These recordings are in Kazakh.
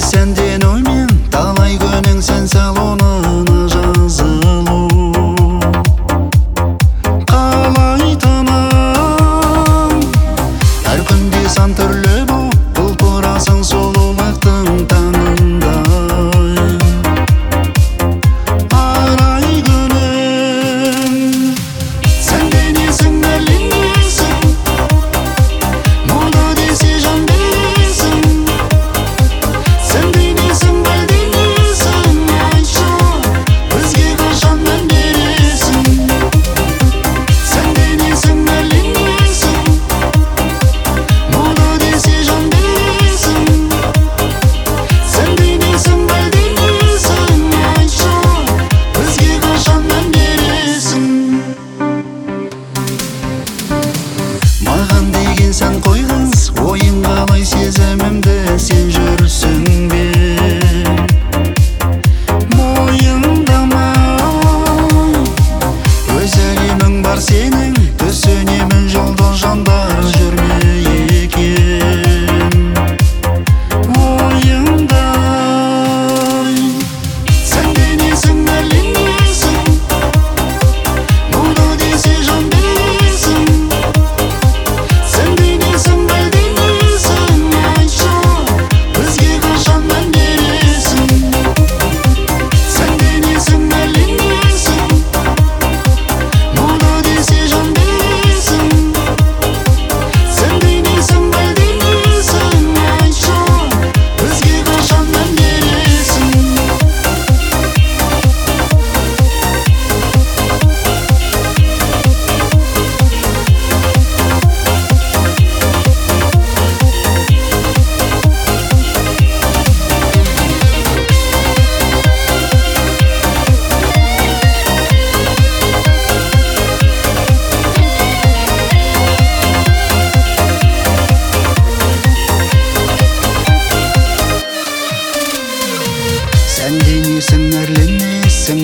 сәнден оймен талай күнің сән салонына жазылу. Қалайтыным әр күнде сан түрлі бұл тұрасың сұлулықтың таңындай. Арай күнім сәнденесің, әрленесің, мода десе жан бересің. Сәнденесің, әлденесің, айтшы, бізге қашан мән бересің. Сәнденесің, әрленесің, мода десе жан бересің. Сәнденесің, әлденесің, айтшы, бізге қашан мән бересің. Маған деген сән қойғыз, ойын қалай сезімімді сен жүрсің бе? Мойындама, өз әлемің бар сенің, түсінемін жолда жандар жүрме екен. Ойындай сәнденесің, әрленесің, мода десе жан бересің. Сәнденесің, әлденесің, айтшы, бізге қашан мән бересің. Сәнденесің, әлленесің, мода десе жан бересің. Сәнденесің, әлденесің, айтшы, бізге қашан мән бересің. Сәнденесің, әрленесің,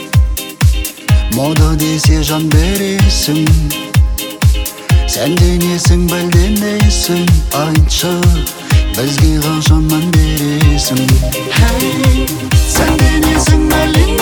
мода десе жан бересің. Сәнденесің, бәлденесің, айтшы, бізге қашан мән бересің. Сәнденесің, әрленесің.